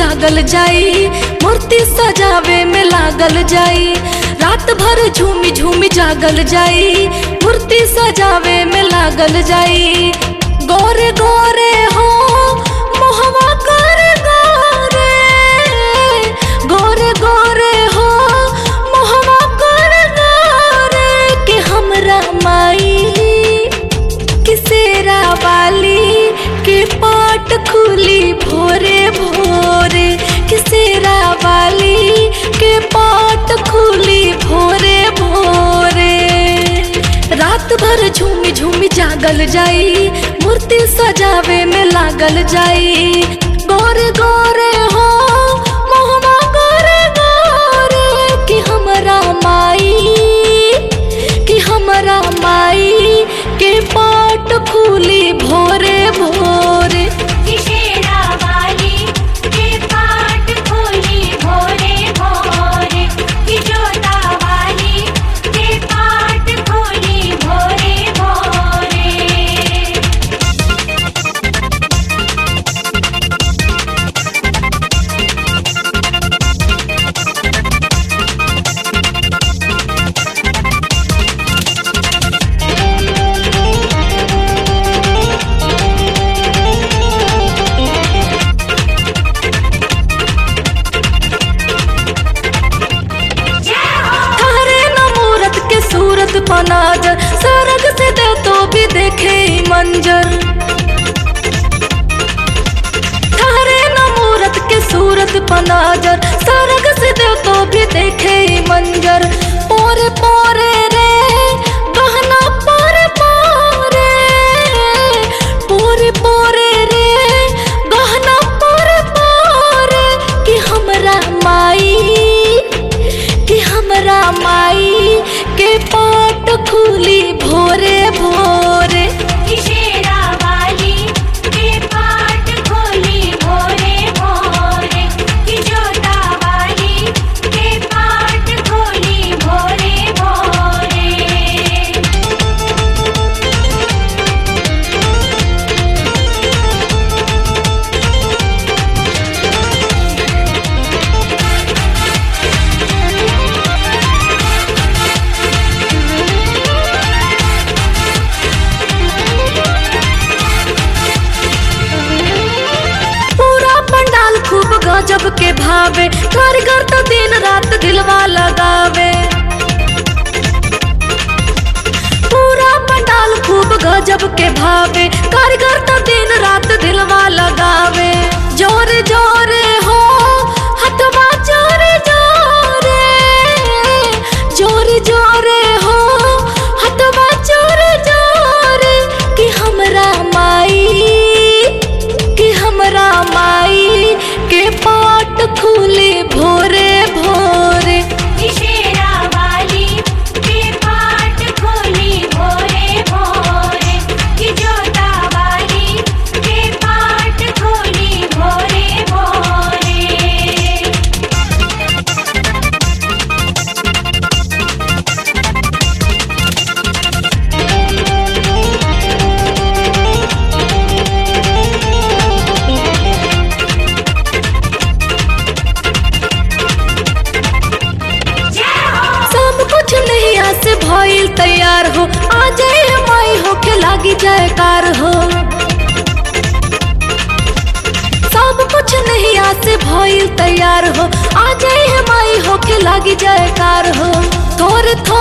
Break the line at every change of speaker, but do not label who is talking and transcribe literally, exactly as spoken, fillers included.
जागल जाई, मूर्ति सजावे में लागल जाई। रात भर झूमी झूमी जागल जाई, मूर्ति सजावे में लागल जाई। गोरे गोरे हो मोहवा कर गोरे, गोरे गोरे हो मोहवा कर गोरे के हमरा माई किसेरा वाली के पाट खुली भोरे भोरे, किसेरा वाली के पाट खुली भोरे भोरे। रात भर झूमी झूमी जागल जाई, मूर्ति सजावे में लागल जाई। गोरे गोरे हो मोहवा गोरे गोरे कि हमरा माई, कि हमरा माई के पाट खुली भोरे भोरे।
किसेरा वाली के पाट खुली भोरे भोरे, कि जोता वाली के पाट खुली भोरे भोरे।
पनाजर सरग से दे तो भी देखे मंजर, ठहरे न मूरत के सूरत पनाजर सरग से दे तो भी देखे मंजर। पोरे पोरे रे गहना पोरे पोरे, पोरे पोरे रे गहना पोरे पोरे कि हमरा माई, कि हमरा माई के पाट खुली भोरे भोरे।
किसेरा वाली के पाट खुली भोरे भोरे, कि जोता वाली के पाट खुली भोरे भोरे। गजब के भावे कारीगर तो दिन रात दिलवा लगावे, पूरा पंडाल खूब गजब के भावे कारीगर तो दिन रात दिलवा लगावे। जोरे जोरे हो हथवा जोरे जोरे, जोरे जोरे हो हथवा जोरे जोरे कि हमरा माई, कि हमरा माई के पाट खुली भोरे भोरे। किसेरा वाली के पाट खुली भोरे भोरे, कि जोता वाली के पाट खुली भोरे भोरे। भइल तैयार हो आ जाए माई हो के लागी जयकार हो, सब कुछ नहीं आसे भइल तैयार हो आ जाए माई हो के लागी जयकार हो। थोड़े